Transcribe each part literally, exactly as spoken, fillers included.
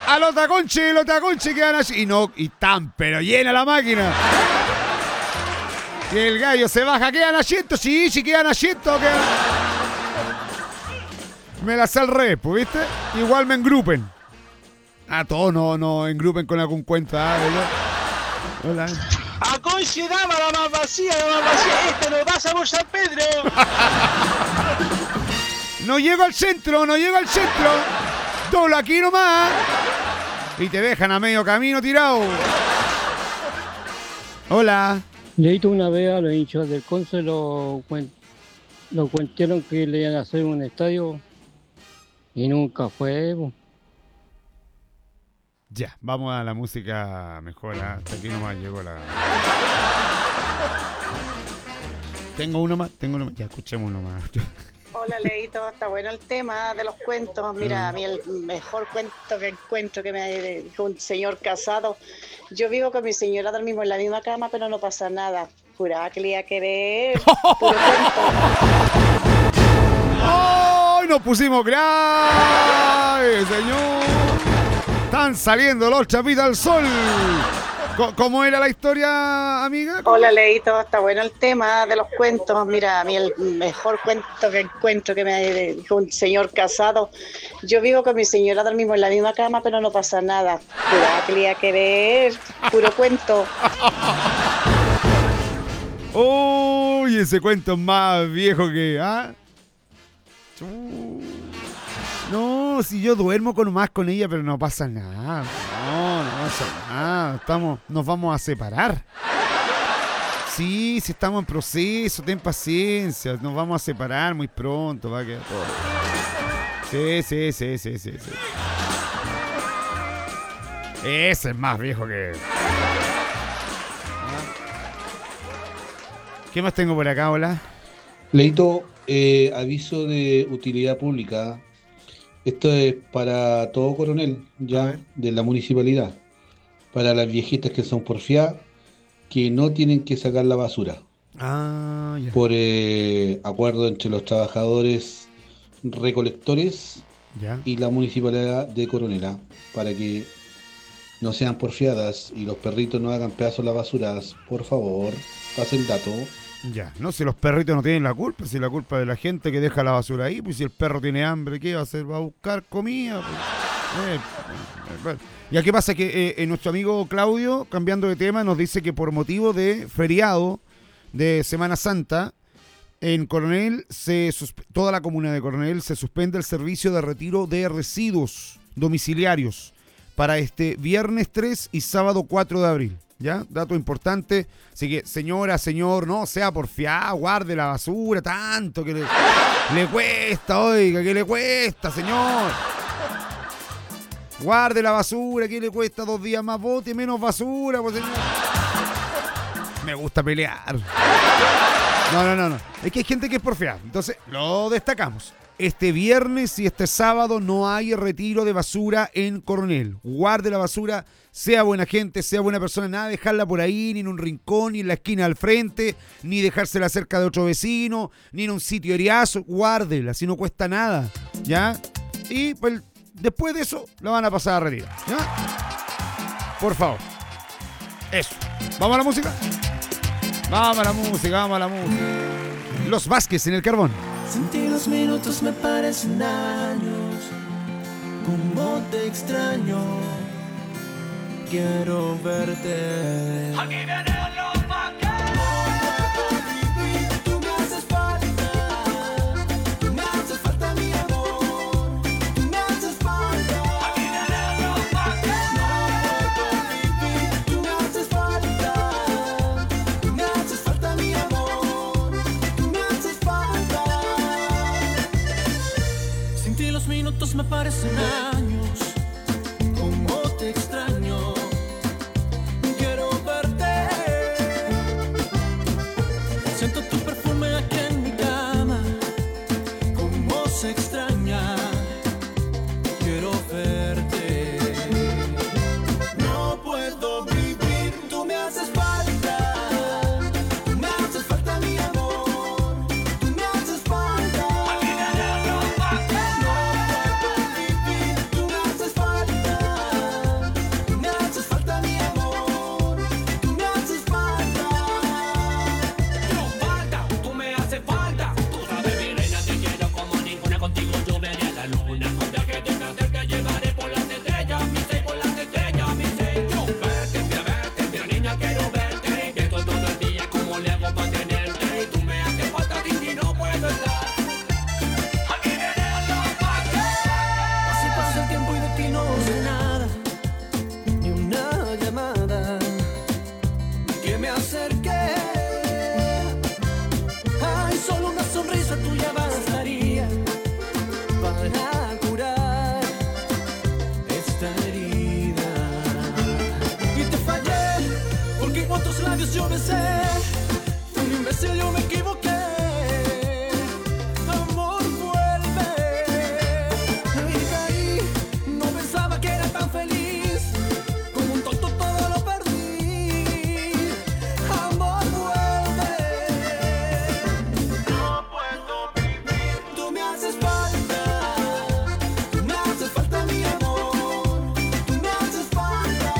a los taconches, los taconches quedan así. Y no, y tan, pero llena la máquina. Y el gallo se baja, quedan asientos, sí, sí quedan asientos, quedan... Me la sé al revés, pues, ¿viste? Igual me engrupen. Ah, todos no, no engrupen con algún cuenta, ¿eh? Hola. A Conche dama la más vacía, la más vacía. Este no pasa por San Pedro. No llego al centro, no llego al centro. Doblo aquí nomás. Y te dejan a medio camino tirado. Hola. Leíto una vez a los hinchas del Conce, lo, cuen- lo cuentaron que le iban a hacer un estadio y nunca fue. Po. Ya, vamos a la música mejor. ¿eh? Hasta aquí nomás llegó la... Tengo uno más, tengo uno más. Ya, escuchemos uno más. Hola, Leito, está bueno el tema de los cuentos. Mira, a mí el mejor cuento que encuentro que me dijo un señor casado. Yo vivo con mi señora, dormimos en la misma cama, pero no pasa nada. Juraba que le iba a querer. Puro cuento. ¡Ay, nos pusimos graves, señor! Están saliendo los chapitos al sol. ¿Cómo era la historia, amiga? Hola, Leito, está bueno el tema de los cuentos. Mira, a mí el mejor cuento que encuentro que me dijo un señor casado. Yo vivo con mi señora, dormimos en la misma cama, pero no pasa nada. Juraba que le iba a querer. Puro cuento. Uy, ese cuento es más viejo que... ¿ah? No, si yo duermo con más con ella, pero no pasa nada. No, no pasa nada. Estamos, nos vamos a separar. Sí, si estamos en proceso, ten paciencia. Nos vamos a separar muy pronto. Va a quedar todo. Sí, sí, sí, sí, sí, sí. Ese es más viejo que... ¿Qué más tengo por acá, hola? Leito, eh, aviso de utilidad pública. Esto es para todo Coronel, ya, de la municipalidad. Para las viejitas que son porfiadas, que no tienen que sacar la basura. Ah, ya. Por eh, acuerdo entre los trabajadores recolectores ya. y la municipalidad de Coronela, para que no sean porfiadas y los perritos no hagan pedazos las basuras. Por favor, pase el dato. Ya, no, si los perritos no tienen la culpa, si la culpa es de la gente que deja la basura ahí, pues si el perro tiene hambre, ¿qué va a hacer? Va a buscar comida. Pues. Eh, eh, bueno. Y aquí pasa que eh, nuestro amigo Claudio, cambiando de tema, nos dice que por motivo de feriado de Semana Santa, en Coronel, se susp- toda la comuna de Coronel se suspende el servicio de retiro de residuos domiciliarios para este viernes tres y sábado cuatro de abril. ¿Ya? Dato importante. Así que, señora, señor, no sea porfiado, guarde la basura, tanto que le, le cuesta, oiga, que le cuesta, señor. Guarde la basura, que le cuesta dos días más, bote menos basura, pues, señor. Me gusta pelear. No, no, no, no. Es que hay gente que es porfiada. Entonces, lo destacamos. Este viernes y este sábado no hay retiro de basura en Coronel. Guarde la basura, sea buena gente, sea buena persona, nada de dejarla por ahí, ni en un rincón, ni en la esquina al frente, ni dejársela cerca de otro vecino, ni en un sitio eriazo. Guárdela, si no cuesta nada, ¿ya? Y pues, después de eso, la van a pasar a retirar, ¿ya? Por favor. Eso. ¿Vamos a la música? Vamos a la música, vamos a la música. Los Vázquez en el Carbón. Sin ti los minutos me parecen años. Como te extraño. Quiero verte. Aquí vienen los vaqueros. Tú me haces falta. Tú me haces falta, mi amor. Tú me haces falta. Aquí vienen los vaqueros. Tú me haces falta. Tú me haces falta, mi amor. Tú me haces falta. Sin ti los minutos me parecen años. Como te extraño. Quiero verte. tus labios yo besé. Fui un imbécil, yo me equivoqué. Amor, vuelve. Y caí, no pensaba que era tan feliz. Como un tonto todo lo perdí. Amor, vuelve. No puedo vivir. Tú me haces falta. Tú me haces falta, mi amor. Tú me haces falta.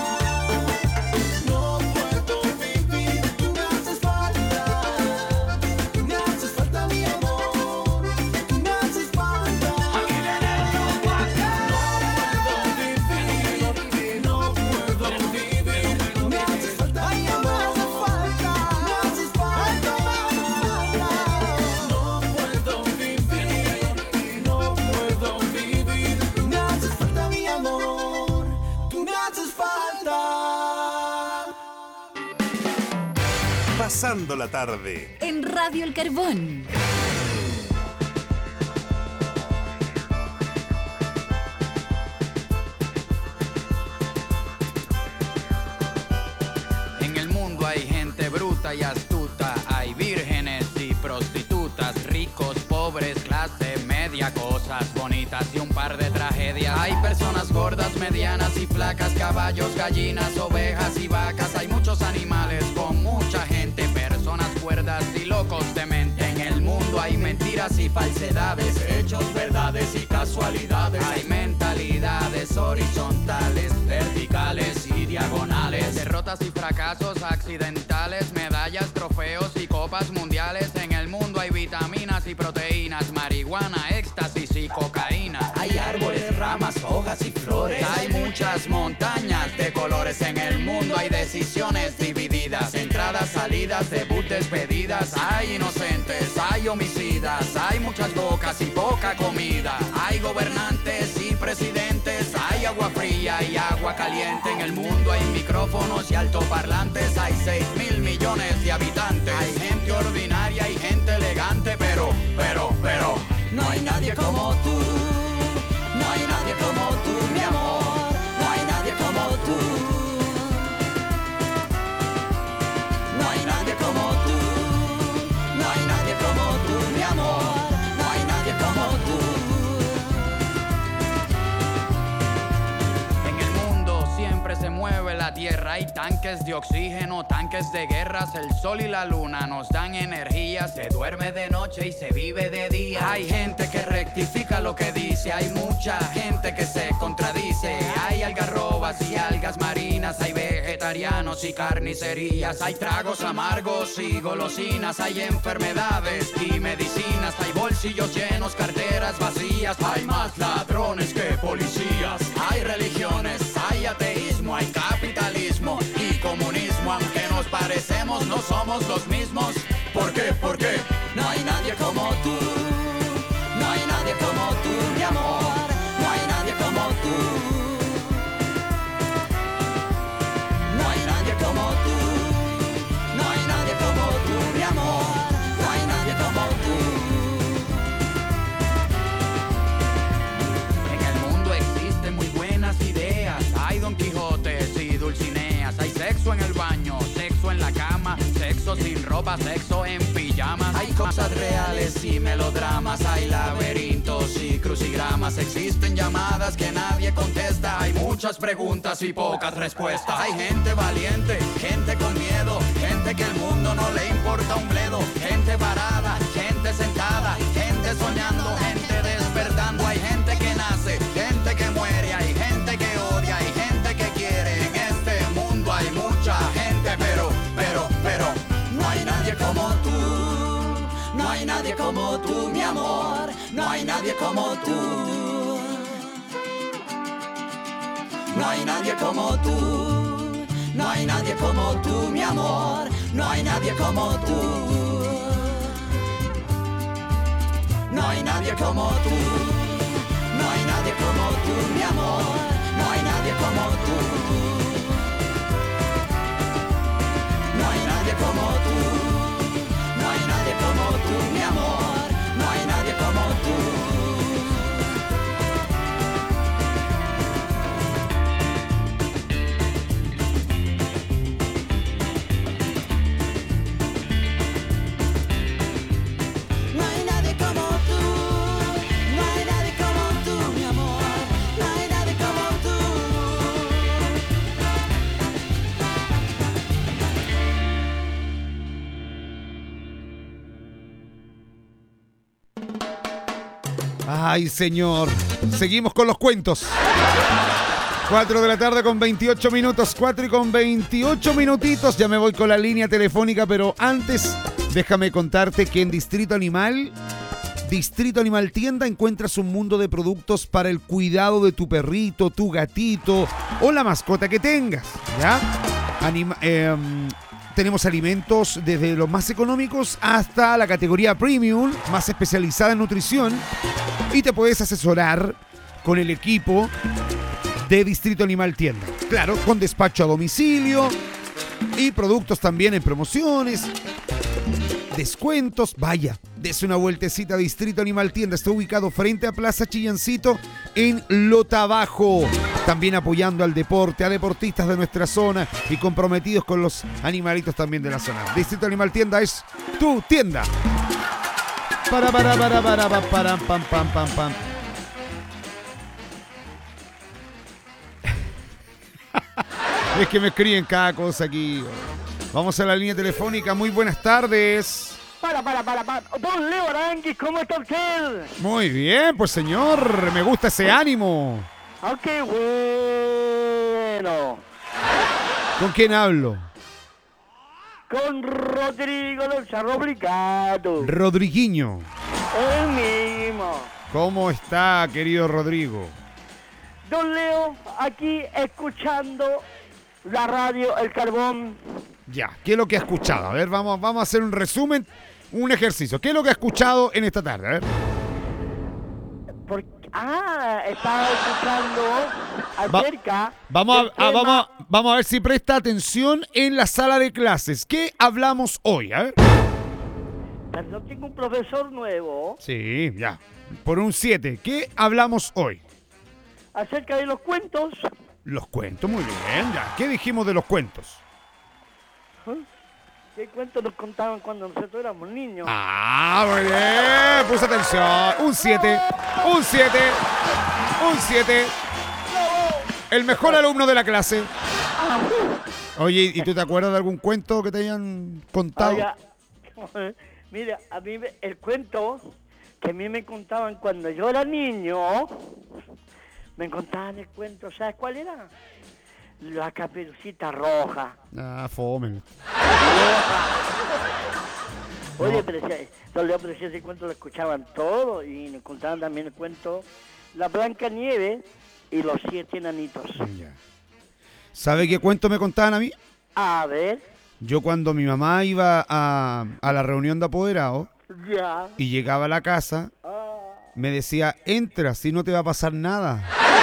No puedo vivir. Tú me haces falta. Tú me haces falta, mi amor. Tú me haces falta. Aquí viene lo acá. No puedo vivir. No puedo vivir. Tú me haces falta, mi amor. Me haces falta. No puedo vivir. No puedo vivir. Tú me haces falta, mi amor. Tú me haces falta. Pasando la tarde. En Radio El Carbón. En el mundo hay gente bruta y astuta, hay vírgenes y prostitutas, ricos, pobres, clase media, cosas bonitas y un par de tragedias. Hay personas gordas, medianas y flacas, caballos, gallinas, ovejas y vacas. Hay muchos animales con mucha gente, personas cuerdas y locos de mente. En el mundo hay mentiras y falsedades, hechos, verdades y casualidades. Hay mentalidades horizontales, verticales y diagonales, derrotas y fracasos accidentales, medallas, trofeos y copas mundiales. En el mundo hay vitaminas y proteínas, marihuana, éxtasis y cocaína. Hay árboles, ramas, hojas y flores. Hay muchas montañas de colores. En el mundo hay decisiones divididas, entradas, salidas, debut, despedidas. Hay inocentes, hay homicidas, hay muchas bocas y poca comida. Hay gobernantes y presidentes, hay agua fría y agua caliente. En el mundo hay micrófonos y altoparlantes, hay seis mil millones de habitantes. Hay gente ordinaria y gente elegante, pero, pero, pero no hay nadie como tú. No hay nadie como tú, mi amor. No hay nadie como tú. No hay nadie como tú. No hay nadie como tú, mi amor. No hay nadie como tú. En el mundo siempre se mueve la tierra. Hay tanques de oxígeno, tanques de guerras. El sol y la luna nos dan energía. Se duerme de noche y se vive de día. Hay gente que rectifica lo que dice. Hay mucha gente que se contradice. Hay algarrobas y algas marinas. Hay vegetarianos y carnicerías. Hay tragos amargos y golosinas. Hay enfermedades y medicinas. Hay bolsillos llenos, carteras vacías. Hay más ladrones que policías. Hay religiones, hay ateísmo, hay capitalismo y comunismo. Aunque nos parecemos, no somos los mismos. ¿Por qué? ¿Por qué? No hay nadie como tú. No hay nadie como tú, mi amor. No hay nadie como tú. No hay nadie como tú. No hay nadie como tú, mi amor. No hay nadie como tú. En el mundo existen muy buenas ideas. Hay Don Quijotes y Dulcineas. Hay sexo en el baño, sexo en la cama, sexo sin ropa, sexo en pijamas. Hay cosas reales y melodramas. Hay laberintos y crucigramas. Existen llamadas que nadie contesta. Hay muchas preguntas y pocas respuestas. Hay gente valiente, gente con miedo, gente que el mundo no le importa un bledo. Gente parada, gente sentada, gente soñando, gente despertando. Hay gente que nace, gente que muere. Hay gente que odia, hay gente que quiere. En este mundo hay mucha gente, pero, pero, pero no hay nadie como tú. No hay nadie como tú, mi amor. No hay nadie como tú. No hay nadie como tú. No hay nadie como tú, mi amor. No hay nadie como tú. No hay nadie como tú. No hay nadie como tú, mi amor. No hay nadie como tú. No hay nadie como tú. No hay nadie como tú, mi amor. No hay nadie como tú. Ay, señor. Seguimos con los cuentos. cuatro de la tarde con veintiocho minutos. cuatro y con veintiocho minutitos. Ya me voy con la línea telefónica, pero antes déjame contarte que en Distrito Animal, Distrito Animal Tienda, encuentras un mundo de productos para el cuidado de tu perrito, tu gatito o la mascota que tengas, ¿ya? Anima, eh, tenemos alimentos desde los más económicos hasta la categoría premium, más especializada en nutrición, y te puedes asesorar con el equipo de Distrito Animal Tienda. Claro, con despacho a domicilio y productos también en promociones, descuentos. Vaya, dese una vueltecita a Distrito Animal Tienda. Está ubicado frente a Plaza Chillancito en Lota Bajo. También apoyando al deporte, a deportistas de nuestra zona y comprometidos con los animalitos también de la zona. Distrito Animal Tienda es tu tienda. Para, para, para, para, para, para, pam, pam, pam, pam. Es que me escriben cada cosa aquí. Vamos a la línea telefónica. Muy buenas tardes. Para, para, para, para. Don Leo Aranguis, ¿cómo está usted? Muy bien, pues señor. Me gusta ese ánimo. Ah, qué bueno. ¿Con quién hablo? Con Rodrigo del Cerro Obligado. Rodriguinho. El mismo. ¿Cómo está, querido Rodrigo? Don Leo, aquí escuchando la radio El Carbón. Ya, ¿qué es lo que ha escuchado? A ver, vamos, vamos a hacer un resumen, un ejercicio. ¿Qué es lo que ha escuchado en esta tarde? A ver. Por... Ah, estaba escuchando acerca... Va, vamos, a, del a, tema... vamos, a, vamos a ver si presta atención en la sala de clases. ¿Qué hablamos hoy? A ver. Perdón, tengo un profesor nuevo. Sí, ya. Por un siete. ¿Qué hablamos hoy? Acerca de los cuentos. Los cuentos, muy bien. Ya. ¿Qué dijimos de los cuentos? ¿Eh? ¿Qué cuentos nos contaban cuando nosotros éramos niños? Ah, muy bien. Puse atención. Un siete. Un siete. Un siete. El mejor alumno de la clase. Oye, ¿y tú te acuerdas de algún cuento que te hayan contado? Oiga, mira, a mí me- el cuento que a mí me contaban cuando yo era niño, me contaban el cuento, ¿sabes cuál era? La Caperucita Roja. Ah, fome. Oye, pero ese, don Leo, pero si ese cuento lo escuchaban todos y nos contaban también el cuento La Blanca Nieve y los Siete Enanitos. Ya. ¿Sabe qué cuento me contaban a mí? A ver, Yo cuando mi mamá iba a, a la reunión de apoderados ya. y llegaba a la casa, Ah, me decía, entra, si no te va a pasar nada.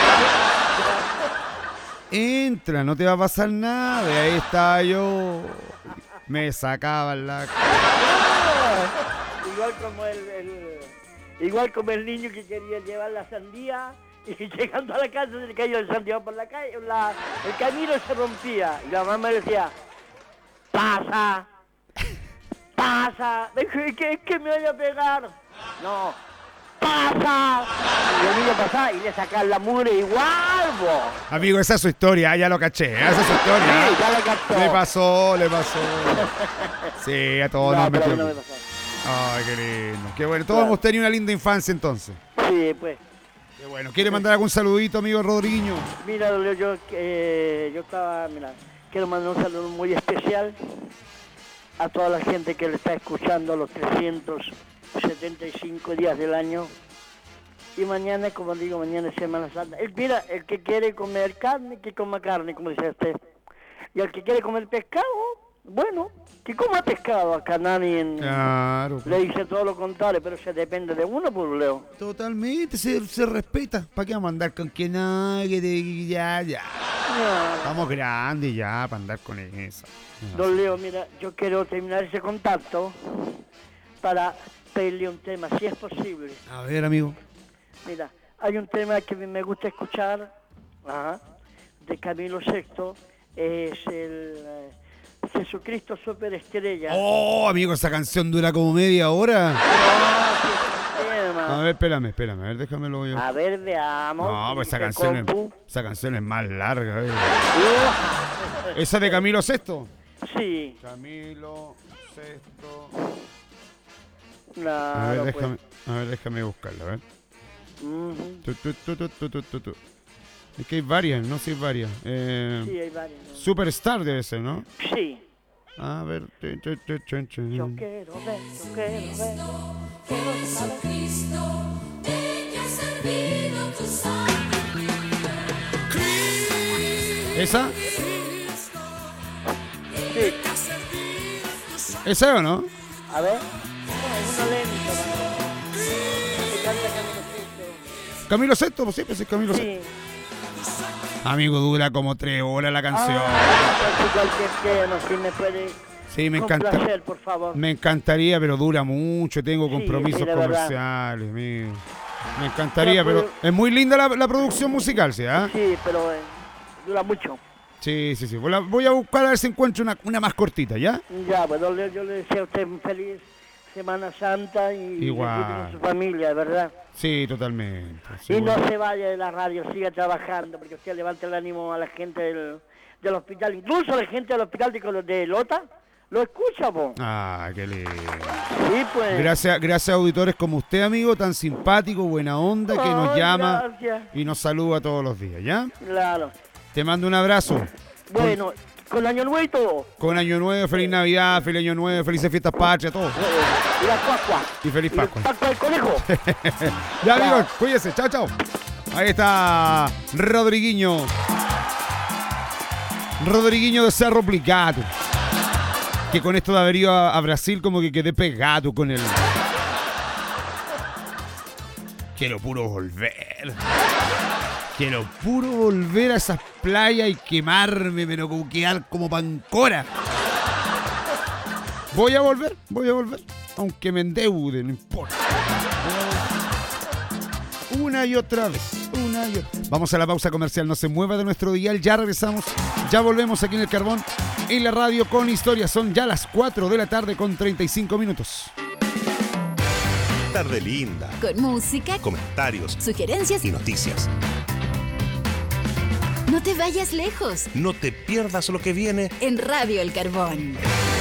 Entra, no te va a pasar nada. Y ahí estaba yo. Me sacaban la... igual como el, el- igual como el niño que quería llevar la sandía y llegando a la casa se le cayó el sandía por la calle, la- el camino se rompía y la mamá le decía, pasa, pasa, es que, es que me voy a pegar, no, pasa, y el niño pasaba y le sacaban la mugre igual, bo. Amigo, esa es su historia, ah, ya lo caché. Esa es su historia. Sí, ya lo captó. Le pasó, le pasó. Sí, a todos No, nos pero a mí metió. no me pasó. Ay, qué lindo. Qué bueno. Todos Claro. hemos tenido una linda infancia entonces. Sí, pues. Qué bueno. ¿Quiere mandar algún saludito, amigo Rodrigo? Mira, Leo, yo, eh, yo estaba, mira, quiero mandar un saludo muy especial a toda la gente que le está escuchando los trescientos setenta y cinco días del año. Y mañana, como digo, mañana es Semana Santa. El, mira, el que quiere comer carne, que coma carne, como dice usted. Y el que quiere comer pescado, bueno, que coma pescado. Acá nadie en- Claro. le dice todo lo contrario, pero se depende de uno, pues, Leo. Totalmente, se, se respeta. ¿Para qué vamos a andar con que no? Que te- ya, ya. Ya. Estamos grandes ya para andar con eso. Don Leo, mira, yo quiero terminar ese contacto para pedirle un tema, si es posible. A ver, amigo. Mira, hay un tema que me gusta escuchar, ajá, de Camilo sexto, es el eh, Jesucristo Superestrella. Oh, amigo, esa canción dura como media hora. Ah, sí, ese tema. A ver, espérame, espérame. A ver, déjamelo yo. A ver, veamos. No, pues esa Dice canción, es, compu. esa canción es más larga. eh. Uh, ¿Esa de Camilo Sexto? Sí, Camilo Sexto. A ver, claro, pues. déjame, a ver, déjame buscarla, a ver. Ujú. Tu, tu, tu, tu, tu, tu, tu, tu. Es que hay varias, ¿no? Sí, hay varias. Eh, Sí, hay varias. ¿no? Superstar debe ser, ¿no? Sí. A ver. tu, tu, tu, tu, tu. Yo quiero ver, yo quiero ver. Quiero saber. ¿Esa? Sí. ¿Esa o no? A ver. No, uno lento. ¿no? Que canta Camilo Camilo Sesto. Sesto, pues sí, pues es Camilo Sesto. Sí. Amigo, dura como tres horas la canción. Ah, pues cualquier tema, si me puede Sí, me encanta. complacer, por favor. Me encantaría, pero dura mucho. Tengo Sí, compromisos sí, de verdad. comerciales, amigo. Me encantaría, Ya, pues, pero es muy linda la, la producción musical, ¿sí? ¿Ah? Sí, pero eh, dura mucho. Sí, sí, sí. Voy a, voy a buscar a ver si encuentro una, una más cortita, ¿ya? Ya, pues yo le, yo le deseo a usted un feliz Semana Santa y Igual. disfrute con su familia, ¿verdad? Sí, totalmente. Sí, Y bueno. no se vaya de la radio, siga trabajando, porque usted levanta el ánimo a la gente del, del hospital, incluso a la gente del hospital de, de Lota, lo escucha, po. Ah, qué lindo. Sí, pues. Gracias, gracias a auditores como usted, amigo, tan simpático, buena onda, que nos Ay, llama gracias. y nos saluda todos los días, ¿ya? Claro. Te mando un abrazo. Bueno, con Año Nuevo y todo. Con Año Nuevo, feliz Navidad, feliz Año Nuevo, felices fiestas patrias, todo. Y la Pascua. Y feliz Y la Pascua. Pascua del conejo. Ya, amigos, cuídense, chao, chao. Ahí está Rodriguinho. Rodriguinho de Cerro Plicado. Que con esto de haber ido a, a Brasil como que quedé pegado con él. Quiero puro volver. Quiero puro volver a esas playas y quemarme, pero como quedar como pancora. Voy a volver, voy a volver. Aunque me endeude, no importa. Una y otra vez, una y otra. Vamos a la pausa comercial, no se mueva de nuestro dial, ya regresamos, ya volvemos aquí en El Carbón, en la radio con historia. Son ya las cuatro de la tarde con treinta y cinco minutos. Tarde linda, Con música, comentarios sugerencias. y noticias. No te vayas lejos. No te pierdas lo que viene. En Radio El Carbón.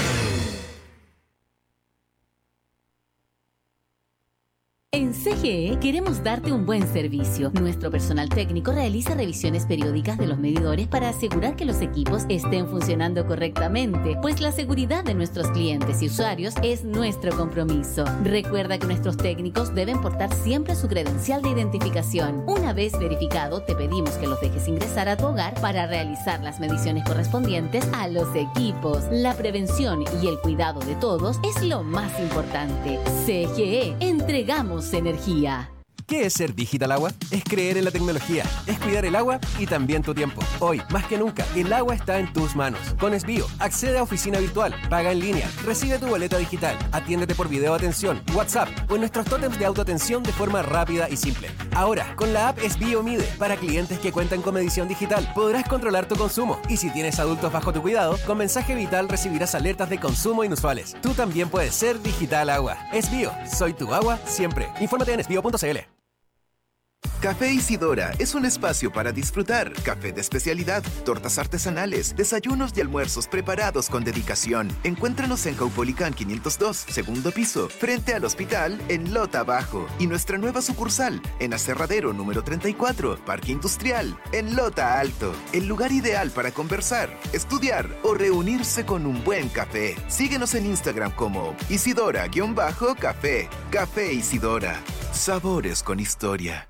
En C G E queremos darte un buen servicio. Nuestro personal técnico realiza revisiones periódicas de los medidores para asegurar que los equipos estén funcionando correctamente, pues la seguridad de nuestros clientes y usuarios es nuestro compromiso. Recuerda que nuestros técnicos deben portar siempre su credencial de identificación. Una vez verificado, te pedimos que los dejes ingresar a tu hogar para realizar las mediciones correspondientes a los equipos. La prevención y el cuidado de todos es lo más importante. C G E, entregamos energía. ¿Qué es ser Digital Agua? Es creer en la tecnología, es cuidar el agua y también tu tiempo. Hoy, más que nunca, el agua está en tus manos. Con Esbio, accede a oficina virtual, paga en línea, recibe tu boleta digital, atiéndete por video atención, WhatsApp o en nuestros tótems de autoatención de forma rápida y simple. Ahora, con la app Esbio Mide, para clientes que cuentan con medición digital, podrás controlar tu consumo. Y si tienes adultos bajo tu cuidado, con mensaje vital recibirás alertas de consumo inusuales. Tú también puedes ser Digital Agua. Esbio, soy tu agua siempre. Infórmate en esbio punto c l. Café Isidora es un espacio para disfrutar. Café de especialidad, tortas artesanales, desayunos y almuerzos preparados con dedicación. Encuéntranos en Caupolicán quinientos dos, segundo piso, frente al hospital en Lota Bajo. Y nuestra nueva sucursal en Aserradero número treinta y cuatro, Parque Industrial, en Lota Alto. El lugar ideal para conversar, estudiar o reunirse con un buen café. Síguenos en Instagram como Isidora-Café. Café Isidora. Sabores con historia.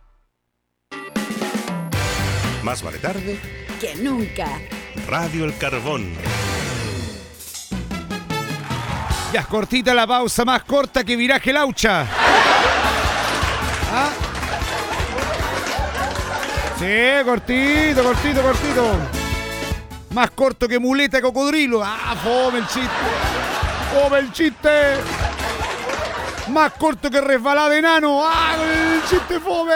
Más vale tarde Que nunca. Radio El Carbón. Ya es cortita la pausa, más corta que viraje laucha. ¿Ah? Sí, cortito, cortito, cortito. Más corto que muleta de cocodrilo. Ah, fome el chiste. Fome el chiste. Más corto que resbalada de enano. Ah, el chiste fome.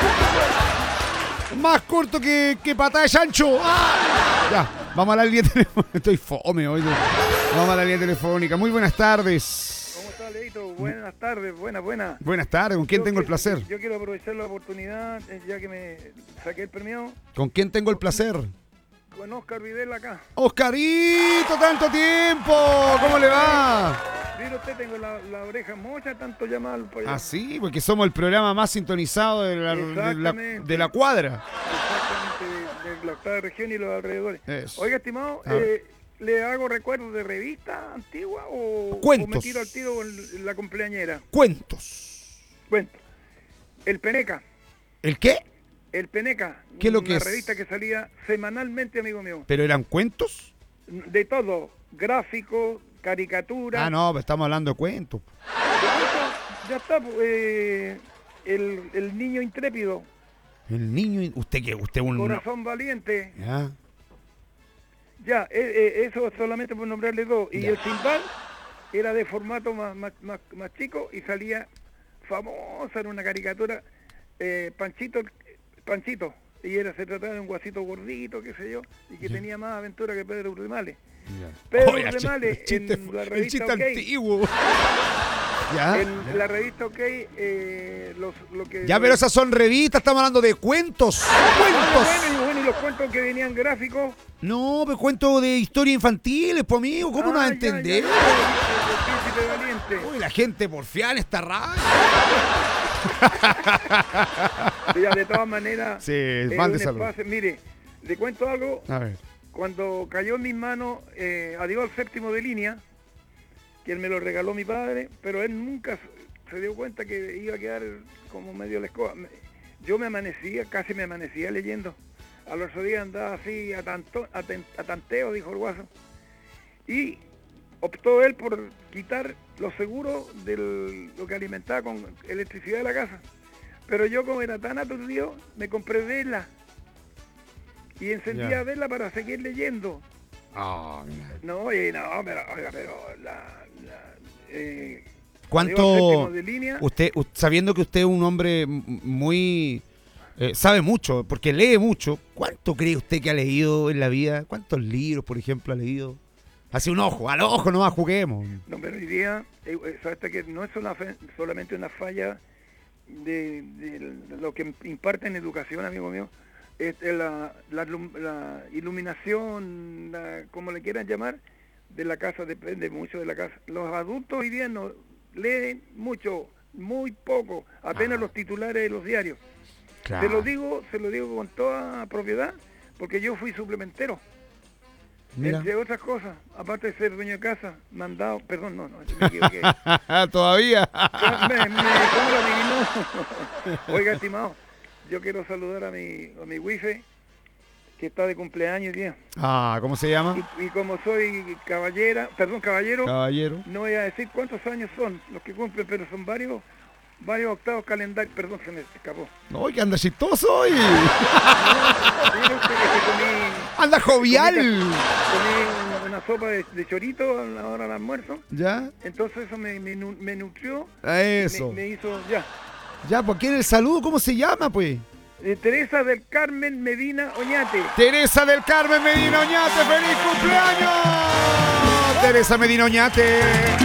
Más corto que, que patada de chancho. ¡Ah! Ya, vamos a la línea telefónica. Estoy fome hoy. Vamos a la línea telefónica. Muy buenas tardes. ¿Cómo está, Leito? Buenas tardes, buenas, buenas. Buenas tardes. ¿Con quién Yo tengo el que- placer? Yo quiero aprovechar la oportunidad, eh, ya que me saqué el premio, ¿Con quién tengo el placer? con Oscar Videla acá. Oscarito, tanto tiempo. ¿Cómo le va? Mire usted, tengo la, la oreja mocha, tanto llamar por allá. Ah, sí, porque somos el programa más sintonizado de la, de la, Exactamente. de la cuadra. Exactamente, de, de la octava región y los alrededores. Eso. Oiga, estimado, A ver. eh, ¿le hago recuerdos de revista antigua o, Cuentos. o me tiro al tiro en, en la cumpleañera? Cuentos. Cuento. El Peneca. ¿El qué? El Peneca. ¿Qué es lo una que es? revista que salía semanalmente, amigo mío. ¿Pero eran cuentos? De todo. Gráficos, caricaturas. Ah, no, pero estamos hablando de cuentos. Ya está, pues, eh, el, el niño intrépido. El niño, ¿usted qué? ¿Usted un...? Corazón valiente. Ya. Ya, eh, eh, eso solamente por nombrarle dos. Y Ya. el Sinbad era de formato más, más, más, más chico y salía famosa en una caricatura, eh, Panchito, Panchito. Y era, se trataba de un guasito gordito, qué sé yo, y que Ya. tenía más aventura que Pedro Urremales. Ya. Pedro Oye, el Urremales chiste- el chiste en fue- la el revista chiste OK. antiguo. Ya. En la revista OK, eh, los, lo que... Ya, pero esas son revistas, estamos hablando de cuentos. Ah, ¡Cuentos! bueno, y bueno, y los cuentos que venían gráficos. No, pues cuentos de historia infantiles, pues amigo, ¿cómo no vas a Ah, ya, entender? ya, ya, el príncipe valiente. Uy, la gente porfía en esta radio. Ya, de todas maneras, Sí, es mande un salud. espacio- mire, le cuento algo. A ver. Cuando cayó en mis manos eh, Adiós al séptimo de línea, que él me lo regaló mi padre, pero él nunca se- se dio cuenta que iba a quedar como medio la escoba. Me- Yo me amanecía, casi me amanecía leyendo. A los otros días andaba así a, tanto, a, ten- a tanteo, dijo el guaso. Y optó él por quitar los seguros de lo que alimentaba con electricidad de la casa. Pero yo, como era tan aturdido, me compré vela. Y encendía Ya. vela para seguir leyendo. Ah, mira. No, y no, pero, oiga, pero la... la eh, Adiós al ¿Cuánto séptimo de línea, usted, u- sabiendo que usted es un hombre m- muy eh, sabe mucho, porque lee mucho, ¿cuánto cree usted que ha leído en la vida? ¿Cuántos libros, por ejemplo, ha leído? Hace un ojo, al ojo nomás juguemos. No, pero hoy día, eh, eh, sabes que no es una fe- solamente una falla de, de lo que imparte en educación, amigo mío, es la, la, lum- la iluminación, la, como le quieran llamar, de la casa, depende mucho de la casa. Los adultos hoy día no leen mucho, muy poco, apenas Ah. los titulares de los diarios. Claro. Se lo digo, se lo digo con toda propiedad, porque yo fui suplementero. Mira. Entre otras cosas, aparte de ser dueño de casa, mandado, perdón, no, no, me equivoqué. Todavía. me, me, ¿cómo lo adivinó? Oiga, estimado, yo quiero saludar a mi, a mi wifi, que está de cumpleaños hoy día. Ah, ¿cómo se llama? Y, y como soy caballera, perdón, caballero, Caballero. no voy a decir cuántos años son los que cumplen, pero son varios, varios octavos calendarios, perdón, se me escapó. ¡Ay, que anda chistoso hoy! Mire usted que comí- ¡Anda jovial! Comí, comí una sopa de, de chorito a la hora del almuerzo. ¿Ya? Entonces eso me, me, nu- me nutrió. A eso. Me, me hizo, ya. Ya, ¿por qué el saludo? ¿Cómo se llama, pues? Eh, Teresa del Carmen Medina Oñate. Teresa del Carmen Medina Oñate, ¡feliz cumpleaños! Teresa Medina Oñate.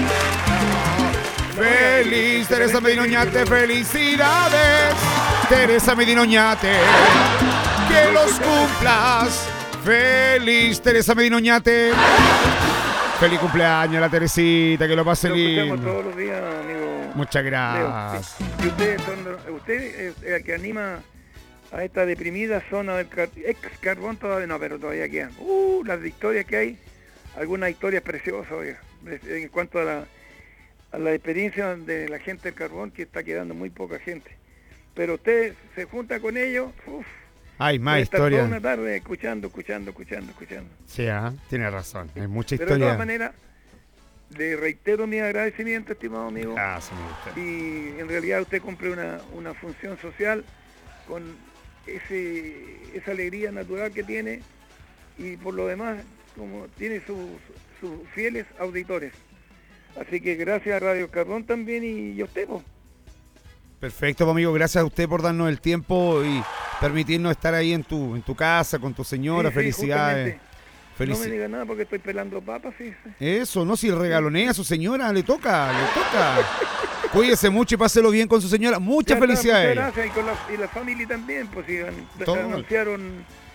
Feliz, Teresa Medina Oñate, felicidades. Teresa Medina Oñate, que los cumplas. Feliz, Teresa Medina Oñate. Feliz cumpleaños, la Teresita, que lo pase Lo escuchamos lindo. todos los días, amigo. Muchas Leo. gracias. Y ustedes son, usted es el que anima a esta deprimida zona del car- ex carbón todavía, no, pero todavía quedan. Uh, las historias que hay, algunas historias preciosas, oiga, en cuanto a la, a la experiencia de la gente del carbón, que está quedando muy poca gente. Pero usted se junta con ellos, uff, Hay más puede estar toda historias. una tarde escuchando, escuchando, escuchando, escuchando. Sí, ah, tiene razón. Hay mucha Pero de todas historia. maneras, le reitero mi agradecimiento, estimado amigo. Gracias, amigo, usted. Y en realidad usted cumple una, una función social con ese, esa alegría natural que tiene, y por lo demás, como tiene sus, sus fieles auditores. Así que gracias a Radio Carbón también, y a usted, po. Perfecto, pues, amigo. Gracias a usted por darnos el tiempo y permitirnos estar ahí en tu en tu casa con tu señora. Sí, sí, Felicidades. justamente. Felici- No me diga nada porque estoy pelando papas, sí. Eso, no, si regalonea a su señora, le toca, le toca. Cuídese mucho y páselo bien con su señora. Muchas Ya está, felicidades. muchas gracias, y con la, y la familia también, pues si an- Todo. anunciaron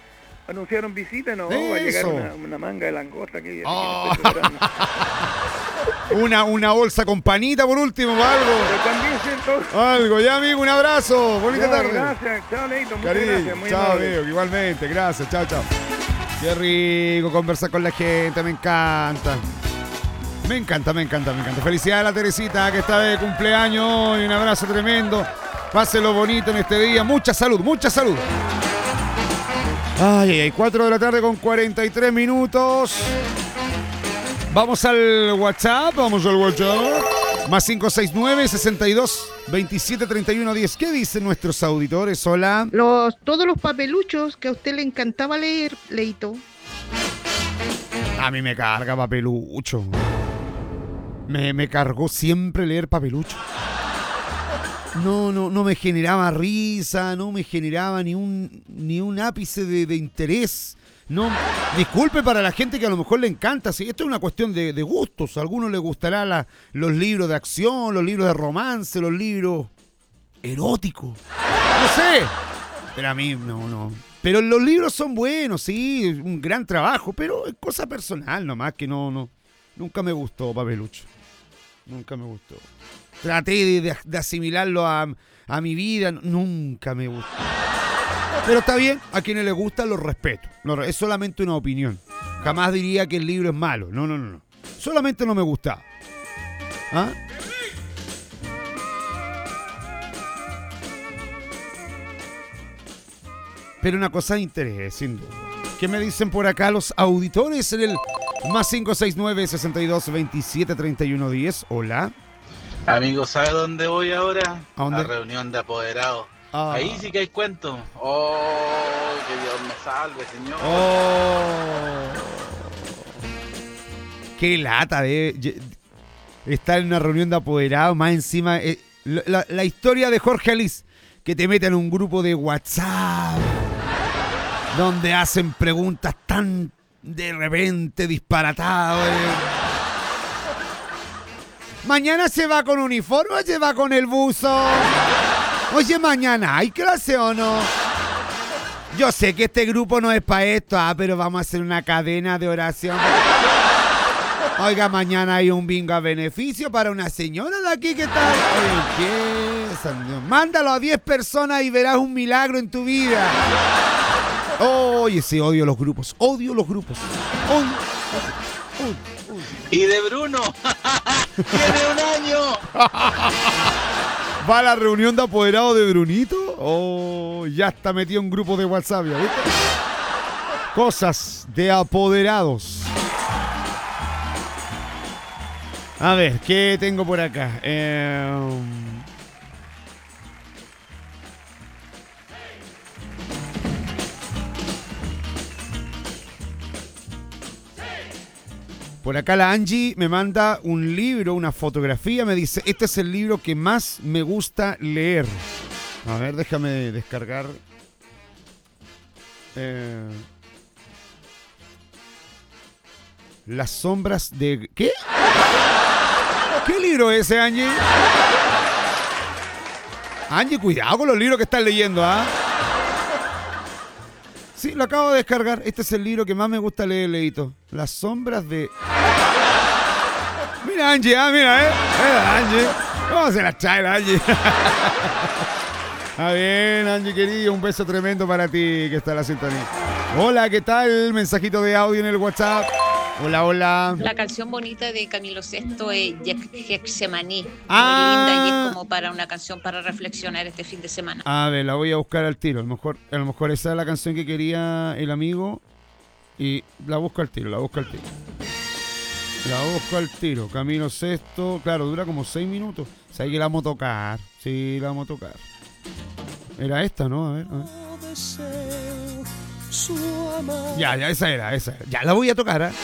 anunciaron visita, no, va a llegar Eso. una, una manga de langosta que Oh. que estoy preparando. Una, una bolsa con panita por último, o algo. Pero también siento... Algo, ya amigo, un abrazo. Bonita Ya, tarde. gracias, chao Leito, muchas Cariño, gracias, muy chao amable. amigo, igualmente, gracias, chao, chao. Qué rico conversar con la gente, me encanta. Me encanta, me encanta, me encanta. Felicidades a la Teresita que está de cumpleaños y un abrazo tremendo. Páselo bonito en este día. Mucha salud, mucha salud. Ay, ay, ay, cuatro de la tarde con cuarenta y tres minutos. Vamos al WhatsApp, vamos al WhatsApp. Más cinco seis nueve, sesenta y dos, veintisiete, treinta y uno, diez. ¿Qué dicen nuestros auditores? Hola. Los, todos los papeluchos que a usted le encantaba leer, Leito. A mí me carga Papelucho. Me, me cargó siempre leer Papelucho. No, no, no me generaba risa, no me generaba ni un, ni un ápice de, de interés. No, disculpe para la gente que a lo mejor le encanta. Sí, esto es una cuestión de, de gustos. A algunos les gustará la, los libros de acción, los libros de romance, los libros eróticos. No sé. Pero a mí no, no. Pero los libros son buenos, sí, un gran trabajo, pero es cosa personal nomás que no, no. Nunca me gustó Papelucho. Nunca me gustó. Traté de, de, de asimilarlo a, a mi vida, nunca me gustó. Pero está bien, a quienes les gusta los respeto. No, es solamente una opinión. Jamás diría que el libro es malo. No, no, no, no. Solamente no me gustaba. ¿Ah? Pero una cosa de interés, sin duda. ¿Qué me dicen por acá los auditores en el más cinco seis nueve, sesenta y dos, veintisiete, treinta y uno, diez? Hola. Amigo, ¿sabe dónde voy ahora? ¿A dónde? A reunión de apoderados. Ah. Ahí sí que hay cuentos. Oh, que Dios me salve, señor. Oh. Qué lata de estar en una reunión de apoderados. Más encima, eh, la, la historia de Jorge Alice, que te mete en un grupo de WhatsApp donde hacen preguntas tan de repente disparatadas. Eh. ¿Mañana se va con uniforme o se va con el buzo? Oye, mañana hay clase o no. Yo sé que este grupo no es para esto, ah, pero vamos a hacer una cadena de oración. Oiga, mañana hay un bingo a beneficio para una señora de aquí, ¿qué tal? Oye, empiezan, Dios. Mándalo a diez personas y verás un milagro en tu vida. Oye, sí, odio los grupos, odio los grupos. Odio, odio, odio. Y de Bruno, tiene un año. ¿Va a la reunión de apoderados de Brunito? Oh, ya está metido en un grupo de WhatsApp, ¿ya viste? Cosas de apoderados. A ver, ¿qué tengo por acá? Eh... Por acá la Angie me manda un libro, una fotografía, me dice, este es el libro que más me gusta leer. A ver, déjame descargar. Eh... Las sombras de... ¿Qué? ¿Qué libro es ese, Angie? Angie, cuidado con los libros que estás leyendo, ¿ah? Sí, lo acabo de descargar. Este es el libro que más me gusta leer, Leito. Las sombras de... Mira, Angie, ah, mira, ¿eh? Mira, Angie. ¿Cómo se la trae la Angie? Está bien, Angie, querido. Un beso tremendo para ti, que está en la sintonía. Hola, ¿qué tal? Mensajito de audio en el WhatsApp. Hola, hola. La canción bonita de Camilo Sesto es Getsemaní. Ah. Muy linda y es como para una canción para reflexionar este fin de semana. A ver, la voy a buscar al tiro. A lo mejor, a lo mejor esa es la canción que quería el amigo. Y la busco al tiro, la busco al tiro. La busco al tiro. Camilo Sesto. Claro, dura como seis minutos. O sea, que la vamos a tocar. Sí, la vamos a tocar. Era esta, ¿no? A ver, a ver. Ya, ya, esa era, esa era. Ya la voy a tocar, ¿eh?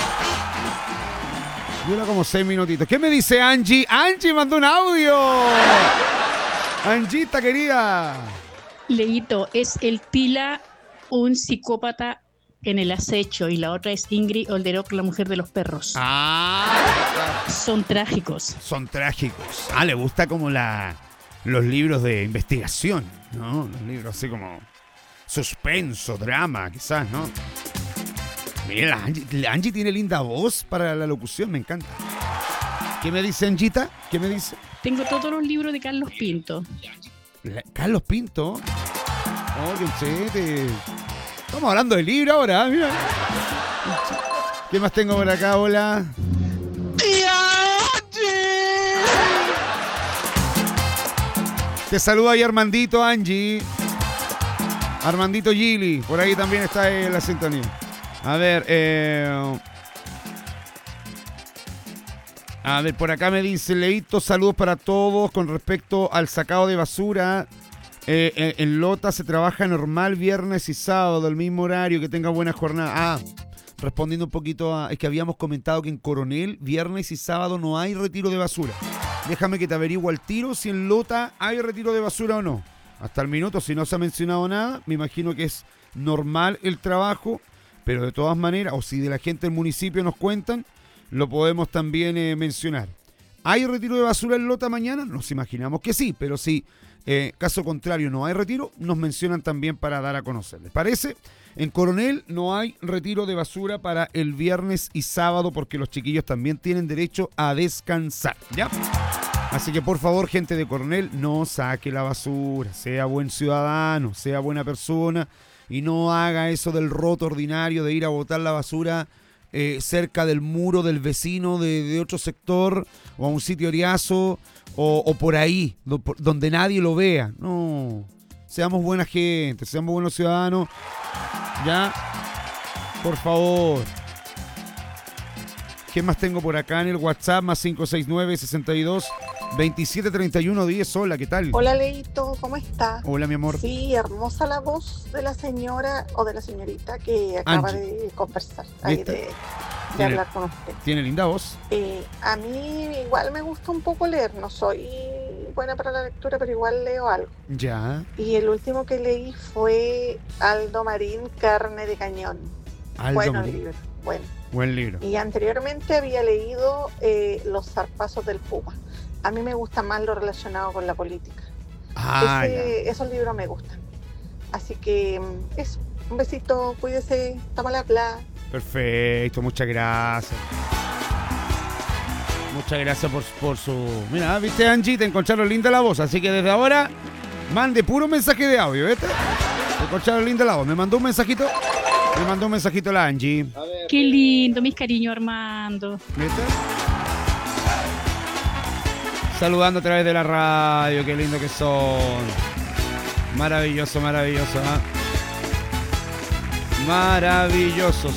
Dura como seis minutitos. ¿Qué me dice Angie? Angie mandó un audio. Angita, querida. Leito, es el Tila, un psicópata en el acecho, y la otra es Ingrid Olderock, la mujer de los perros. Ah. Son trágicos. Son trágicos. Ah, le gusta como la los libros de investigación, ¿no? Los libros así como... suspenso, drama, quizás, ¿no? Mira, la Angie, la Angie tiene linda voz para la locución, me encanta. ¿Qué me dice Angita? ¿Qué me dice? Tengo todos los libros de Carlos Pinto. La- Carlos Pinto. Oh, qué chete. Estamos hablando de libro ahora, mira. ¿Qué más tengo por acá? Hola. Te saluda ahí Armandito, Angie. Armandito Gili. Por ahí también está en la sintonía. A ver, eh... A ver, por acá me dice Leito, saludos para todos con respecto al sacado de basura. Eh, en, en Lota se trabaja normal viernes y sábado, el mismo horario, que tenga buena jornada. Ah, respondiendo un poquito a... Es que habíamos comentado que en Coronel, viernes y sábado no hay retiro de basura. Déjame que te averigüe al tiro si en Lota hay retiro de basura o no. Hasta el minuto, si no se ha mencionado nada, me imagino que es normal el trabajo, pero de todas maneras, o si de la gente del municipio nos cuentan, lo podemos también eh, mencionar. ¿Hay retiro de basura en Lota mañana? Nos imaginamos que sí, pero si eh, caso contrario no hay retiro, nos mencionan también para dar a conocer. ¿Les parece? En Coronel no hay retiro de basura para el viernes y sábado porque los chiquillos también tienen derecho a descansar, ¿ya? Así que por favor, gente de Coronel, no saque la basura, sea buen ciudadano, sea buena persona y no haga eso del roto ordinario de ir a botar la basura eh, cerca del muro del vecino de, de otro sector o a un sitio oriazo o, o por ahí, do, por, donde nadie lo vea. No, seamos buena gente, seamos buenos ciudadanos, ya, por favor. ¿Qué más tengo por acá en el WhatsApp? Más cinco seis nueve, sesenta y dos, veintisiete, treinta y uno, diez. Hola, ¿qué tal? Hola Leito, ¿cómo está? Hola, mi amor. Sí, hermosa la voz de la señora o de la señorita que acaba Angie. de conversar, ahí ¿Viste? de, de Tiene- hablar con usted. Tiene linda voz. Eh, a mí igual me gusta un poco leer, no soy buena para la lectura, pero igual leo algo. Ya. Y el último que leí fue Aldo Marín, Carne de Cañón. Aldo bueno Marín. el libro, bueno. Buen libro. Y anteriormente había leído eh, Los zarpazos del Puma. A mí me gusta más lo relacionado con la política. Ah, Ese- esos libros me gustan. Así que mm, eso, un besito, cuídese, estamos a la playa. Perfecto, muchas gracias. Muchas gracias por, por su... Mira, viste Angie, te encontraron linda la voz, así que desde ahora mande puro mensaje de audio, ¿viste? Te encontraron linda la voz. Me mandó un mensajito, me mandó un mensajito la Angie. Qué lindo, mis cariños Armando. ¿Viste? Saludando a través de la radio, qué lindo que son. Maravilloso, maravilloso, ¿ah? Maravillosos.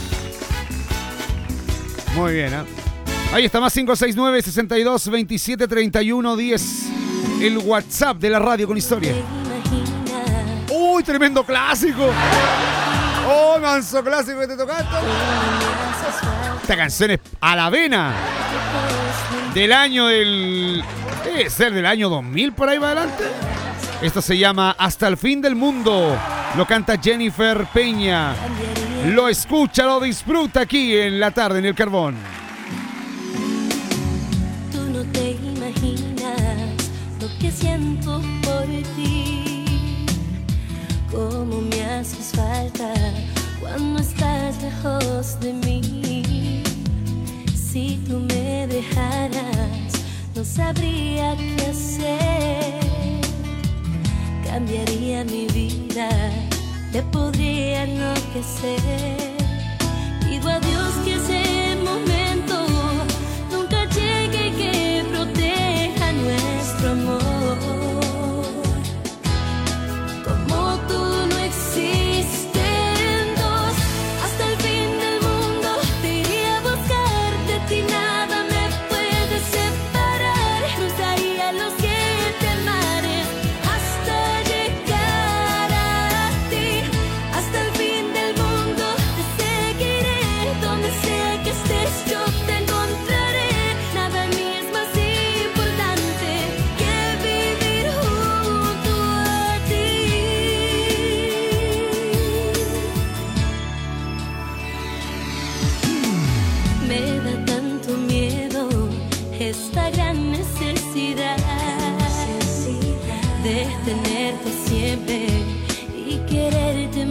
Muy bien, ¿eh? Ahí está, más cinco seis nueve, sesenta y dos, veintisiete, treinta y uno, diez. El WhatsApp de la radio con historia. ¡Uy, tremendo clásico! ¡Oh, manso clásico que te tocaste! Esta canción es a la vena. Del año del... Debe ser del año dos mil por ahí para adelante. Esto se llama Hasta el fin del mundo. Lo canta Jennifer Peña. Lo escucha, lo disfruta aquí en la tarde en el Carbón. Tú no te imaginas lo que siento por ti, cómo me haces falta cuando estás lejos de mí. Si tú me dejaras, no sabría qué hacer. Cambiaría mi vida, te podría enloquecer. Pido a Dios que ese momento nunca llegue y que proteja nuestro amor. Como tú no existen dos, hasta el fin del mundo te iré a buscarte, a ti nada me puede separar. Cruzaría los siete mares hasta llegar a ti, hasta el fin del mundo te seguiré, donde sea que estés yo te encontraré. Nada en mí es más importante que vivir junto a ti. Me da tanto miedo esta gran necesidad de tenerte siempre y quererte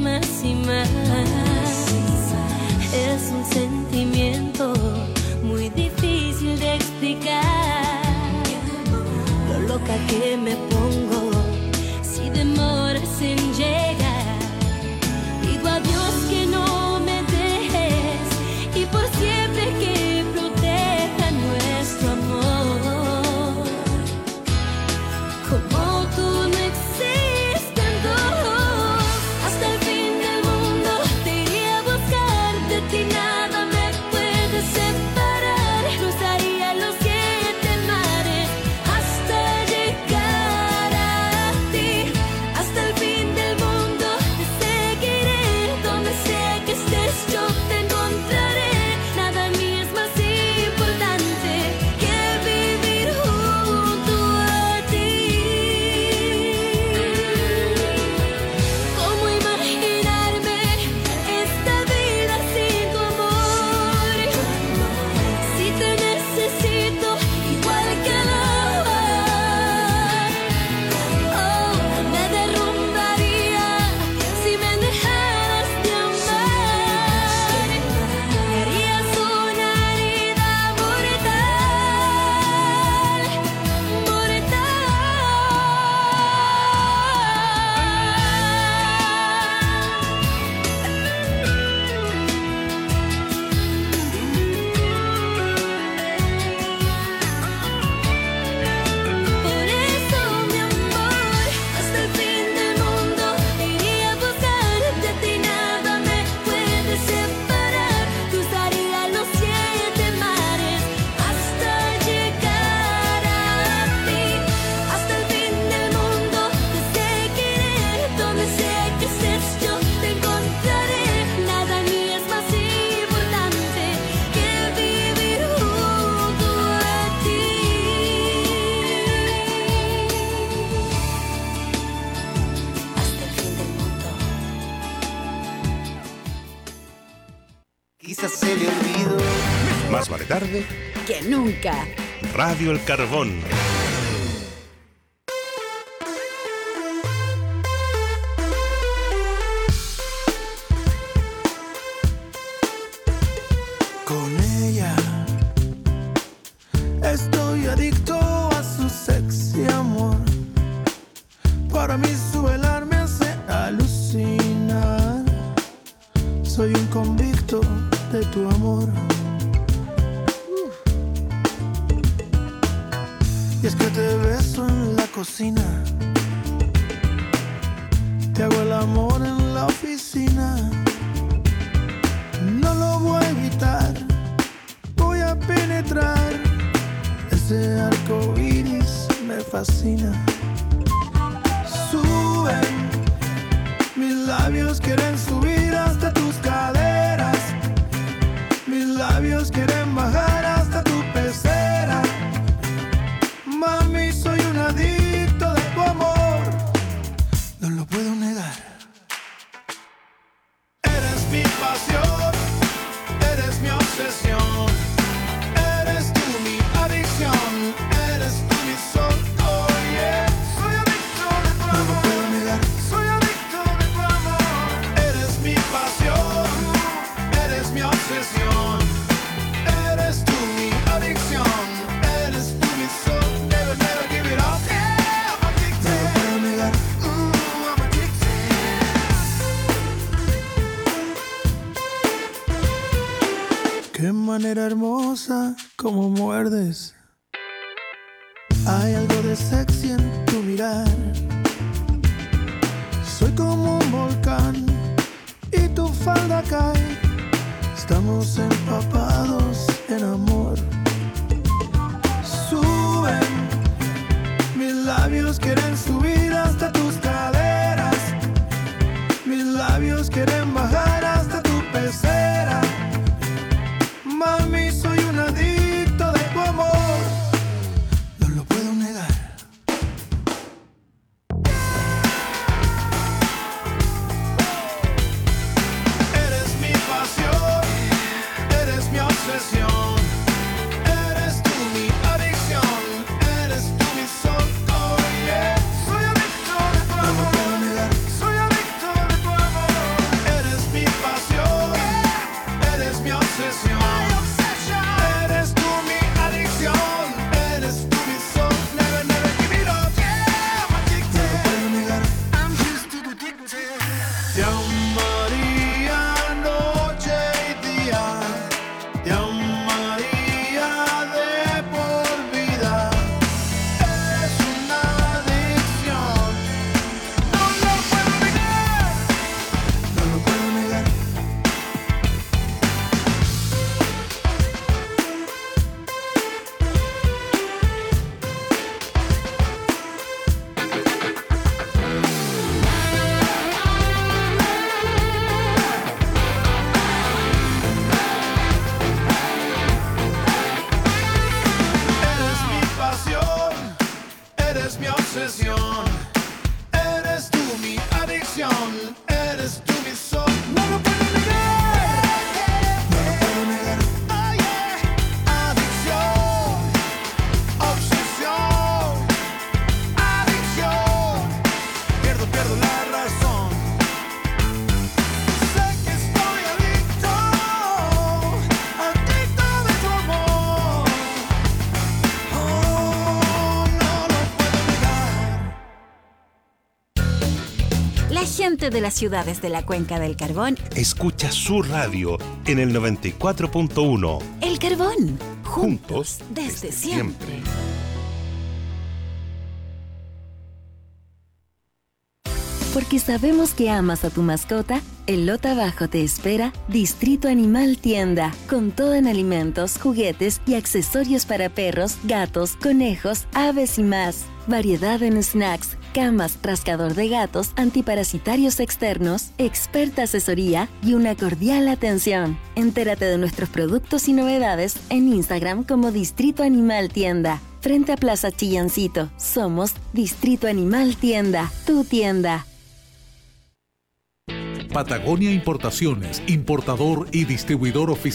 Quizás se le olvidó. Más vale tarde que nunca. Radio El Carbón. Con ella estoy adicto a su sexy amor. Para mí su velar me hace alucinar. Soy un convicto de tu amor. Y es que te beso en la cocina, te hago el amor en la oficina. No lo voy a evitar, voy a penetrar. Ese arco iris me fascina. Suben, mis labios quieren subir hasta tus caderas. Mis labios quieren bajar hasta tu pecera. Mami, soy un adicto de tu amor, no lo puedo negar. Eres mi pasión, eres mi obsesión, eres tú mi adicción, eres tú mi sol, oh yeah. Soy adicto de tu amor, no lo puedo negar. Soy adicto de tu amor. Eres mi pasión, eres mi obsesión, eres tú mi adicción, eres tú mi sol. Never, never give it up. Yeah, I'm addicted. No lo puedo negar. Ooh, I'm addicted. Qué manera hermosa como muerdes. Hay algo de sexy en tu mirar. Soy como un volcán y tu falda cae. Estamos empapados en amor. Suben, mis labios quieren subir hasta tus caderas. Mis labios quieren bajar hasta tu pecera. Mami, soy un adicto de tu amor, no lo puedo negar. Eres mi pasión, eres mi obsesión, eres tú mi adicción, eres tú mi sol, oh yeah. Soy adicto de tu amor, no lo puedo negar. Soy adicto de tu amor. Eres mi pasión, eres mi obsesión. Gente de las ciudades de la Cuenca del Carbón escucha su radio en el noventa y cuatro punto uno. El Carbón, juntos desde siempre. siempre. Porque sabemos que amas a tu mascota, en Lota Bajo te espera Distrito Animal Tienda, con todo en alimentos, juguetes y accesorios para perros, gatos, conejos, aves y más. Variedad en snacks, camas, rascador de gatos, antiparasitarios externos, experta asesoría y una cordial atención. Entérate de nuestros productos y novedades en Instagram como Distrito Animal Tienda. Frente a Plaza Chillancito, somos Distrito Animal Tienda, tu tienda. Patagonia Importaciones, importador y distribuidor oficial